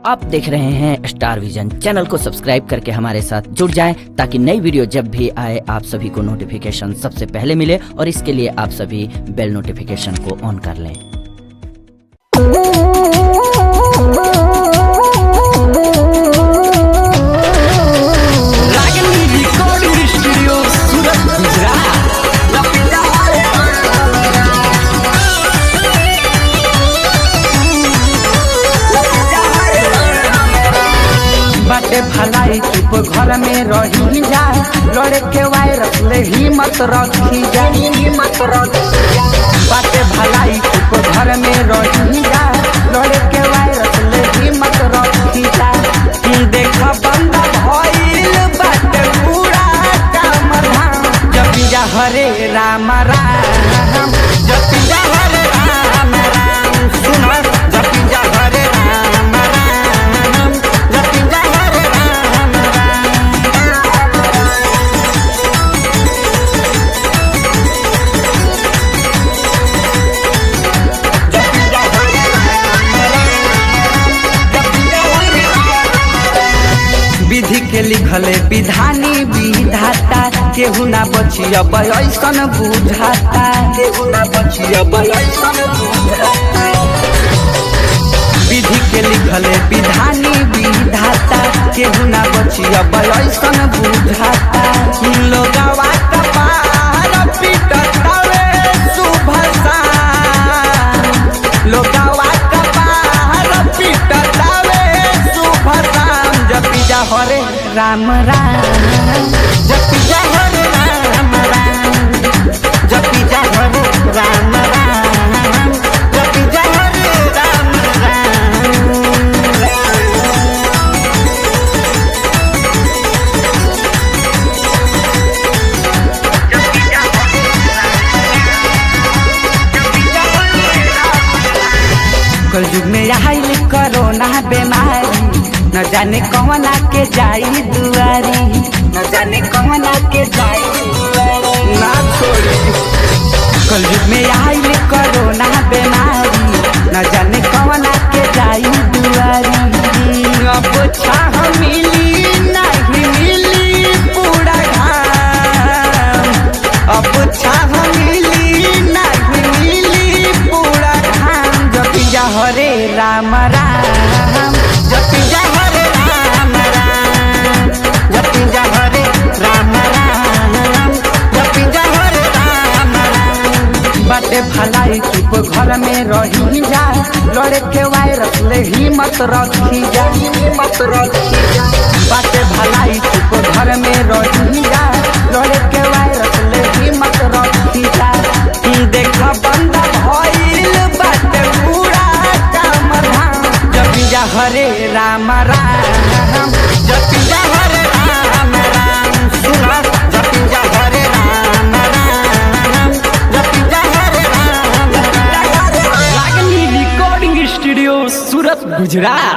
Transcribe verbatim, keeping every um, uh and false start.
आप देख रहे हैं स्टार विजन। चैनल को सब्सक्राइब करके हमारे साथ जुड़ जाएं ताकि नई वीडियो जब भी आए आप सभी को नोटिफिकेशन सबसे पहले मिले और इसके लिए आप सभी बेल नोटिफिकेशन को ऑन कर लें। भलाई चुप घर में रही जाए, लड़े के वायरस ले हिम्मत रखी जाए, हिम्मत रखी जाए। बाटे भलाई चुप घर में रही जाए, लड़े के वायरस ले हिम्मत रखी जाए। कि देखा बंदा भइल बाटे पूरा काम धाम, जपी जा हरे राम राम, जपी जा हरे राम राम। सुना जपी जा हरे राम राम, जपी जा विधि के लिखले विधानी विधाता, केहू ना बची अब ऐसन बुझाता, केहू ना बची अब ऐसन बुझाता। विधि के लिखले विधानी विधाता, केहू ना बची अब ऐसन बुझाता। लोगवा कपार पिटतावे सुभसा, लोगवा कपार पिटतावे सुभसा। जपी जा हरे राम राम, जपी जा हरे राम राम, जपी जा हरे राम राम, जपी जा हरे राम राम। कल युग में आइल कोरोना बीमारी, न जाने कौना के जाई दुआरी, न जाने कौना के जाई दुआरी। ना छोड़ी कल युग में आइल कोरोना बीमारी, न जाने कौना के जाई दुआरी। अब छाह मिली नहीं मिली पूरा घाम, अब छाह मिली नहीं मिली पूरा घाम। जपी जा हरे राम राम, जपी जा हरे राम राम, जपी जा हरे राम राम, जपी जा हरे राम राम। बाटे भलाई चुप घर में रही जाए, लड़े के वायरस ले हिम्मत रखी जाए, हिम्मत रखी जाए। बाटे भलाई चुप घर में रही जाए, लड़े के वायरस ले हिम्मत रखी जाए। कि देखा बंदा भइल बाटे पूरा काम धाम, जपी जा हरे राम राम, जपी जा हरे राम राम। सुना जपी जा हरे राम राम, जपी जा हरे राम राम। रागनी रिकॉर्डिंग स्टूडियो सूरत गुजरात।